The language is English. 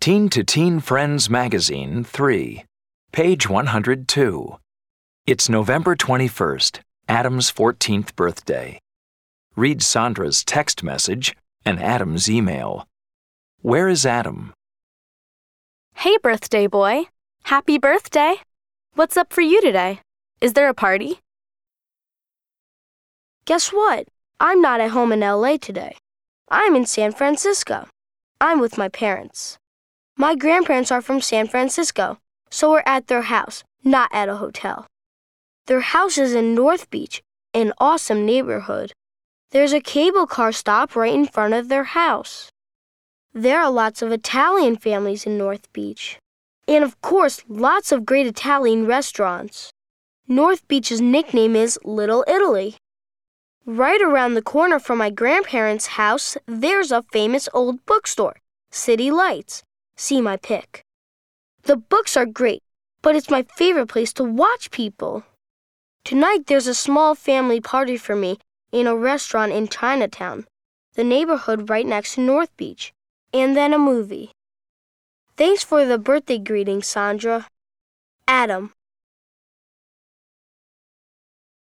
Teen to Teen Friends Magazine 3, page 102. It's November 21st, Adam's 14th birthday. Read Sandra's text message and Adam's email. Where is Adam? Hey, birthday boy. Happy birthday. What's up for you today? Is there a party? Guess what? I'm not at home in LA today. I'm in San Francisco. I'm with my parents. My grandparents are from San Francisco, so we're at their house, not at a hotel. Their house is in North Beach, an awesome neighborhood. There's a cable car stop right in front of their house. There are lots of Italian families in North Beach. And of course, lots of great Italian restaurants. North Beach's nickname is Little Italy. Right around the corner from my grandparents' house, there's a famous old bookstore, City Lights. See my pic. The books are great, but it's my favorite place to watch people. Tonight there's a small family party for me in a restaurant in Chinatown, the neighborhood right next to North Beach, and then a movie. Thanks for the birthday greeting, Sandra. Adam.